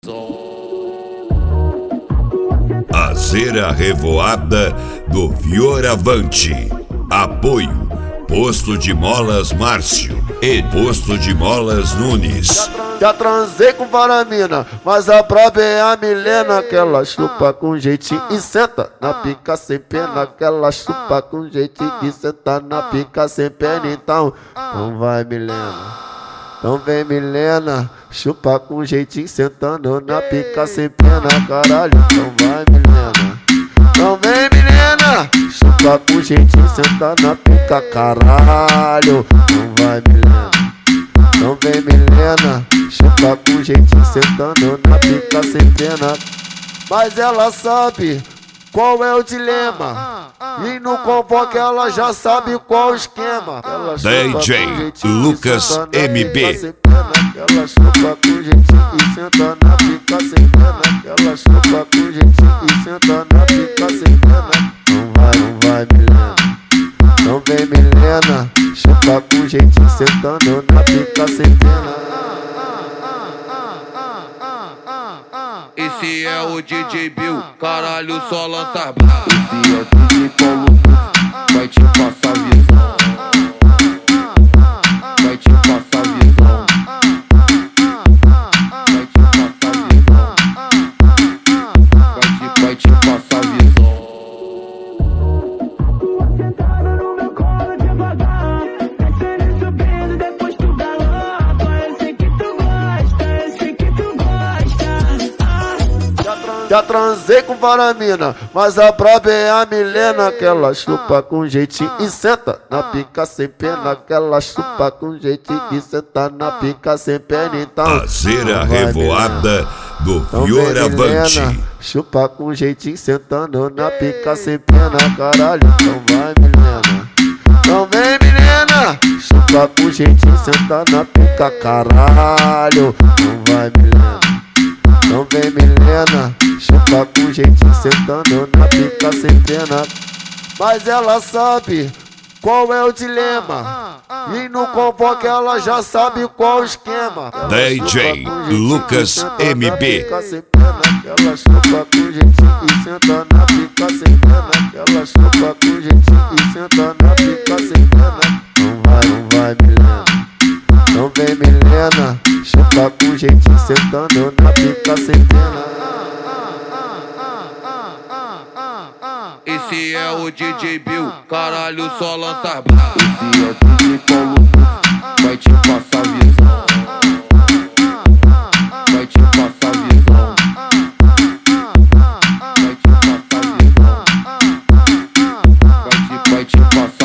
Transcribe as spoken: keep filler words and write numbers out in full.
A Zera Revoada do Fioravante. Apoio Posto de Molas Márcio e Posto de Molas Nunes. Já transei com várias mina, mas a braba é a Milena, que ela chupa com jeitinho e senta na pica sem pena, que ela chupa com jeitinho e senta na pica sem pena. Então, então vai Milena. Então vem Milena, chupa com jeitinho sentando na pica sem pena, caralho. Então vai Milena. Então vem Milena, chupa com jeitinho sentando na pica, caralho. Então vai Milena. Então vem Milena, chupa com jeitinho sentando na pica sem pena. Mas ela sabe qual é o dilema, e no convoque ela já sabe qual o esquema. D J Lucas M B. Ela chupa com jeitinho e senta na pica sem pena. Ela chupa com jeitinho e senta na pica sem pena. Não vai, não vai Milena. Não vem Milena, chupa com jeitinho sentando na pica sem pena. Esse é o D J Bill, caralho, só lança brabo. Esse é o D J Paulo, vai te passar visão. Vai te passar visão. Vai te passar visão. Vai te, vai te passar visão. Sentado no meu colo devagar, descendo e subindo, depois tu galopa. Eu sei que tu gosta, eu sei que tu gosta. Já transei com várias mina, mas a braba é a Milena, que ela chupa com jeitinho e senta na pica sem pena, que ela chupa com jeitinho e senta na pica sem pena. Então, A Zera Revoada do então vem Fioravante. Milena, chupa com jeitinho sentando na pica sem pena, caralho. Então vai Milena. Então vem Milena, chupa com jeitinho sentando na pica, caralho. Então vai Milena. Não vem Milena, chupa com jeitinho sentando na pica sem pena. Mas ela sabe qual é o dilema, e no convoque ela já sabe qual o esquema. D J Lucas M B. Ela chupa com jeitinho e senta na pica sem pena. Ela chupa com jeitinho e senta na pica sem pena. Não vai, não vai Milena. Não vem Milena, chupa com jeitinho sentando na pica sem pena. Esse é o D J Bill, caralho, só lança brabo. Esse é o D J Paulo, vai te passar visão. Vai te passar visão. Vai te passar visão. Vai te, vai te passar